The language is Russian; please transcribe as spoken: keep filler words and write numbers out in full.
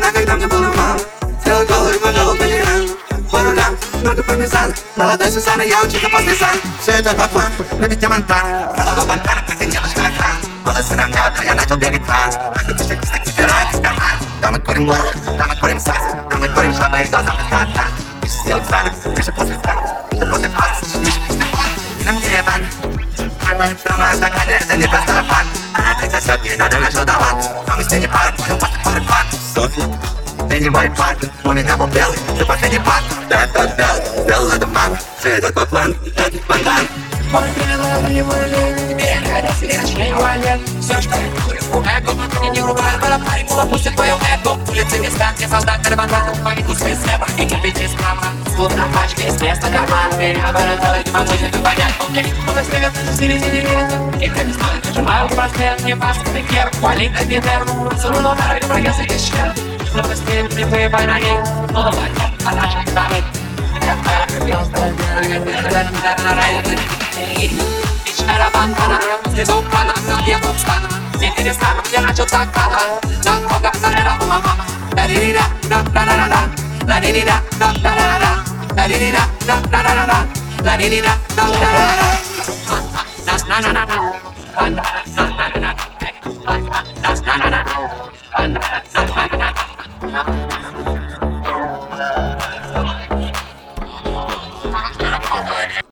тогда, когда мне было мало. Тело голый, но голод миллион. По рулям, много пармезана. Молодой Сусана, я учился после сан. Все это по плану, но ведь я Монтана. Голова Монтана, как ты девушка экран. Волосы равняют, но я начал бегать план. Аккупишек стык собирает из кармана. Там мы курим лох, там мы курим сас. Там мы курим шабы, и глаза без кота. Пиши сделать станок, пиши после станок. После пас, пиши после пас. Нам где бан? Мои дома стаканы, это не просто фан. А ты сосёт, не надо начал давать. А мы с ней не пара, понял, просто пара план. Софья, ты не мой план. У меня был белый, ты последний план. Да, да, да, сделал это мама. Все это твой план, это бандан. Мой белый, его лень. Теперь хотя сиреночный валет. Все, что я курю, эго. Мне не ругай, барабай, пустит твою эго. Улицы не станки, солдат, карбонат. Мои куски слева и кирпичи справа. Словно пачки из места карман. Переоборот, не могу тебе понять. Окей, кто свет в середине лета. И как не стоит, нажимаю проспект. Не важно, ты кер, вали на бинерну. Сруну на райду, прогресс и еще. Но постель, ты выбай на ней. Но давай, а наша китары. Снизу банана, я тут стану. Не перестану, я начал так рано. Так много заряда у мама. Да-ди-ди-да, да-да-да-да. Да-ди-ди-да, да-да-да-да. Да-ди-ди-да, да-да-да-да. Да-ди-ди-да, да-да-да-да. На-на-на-на.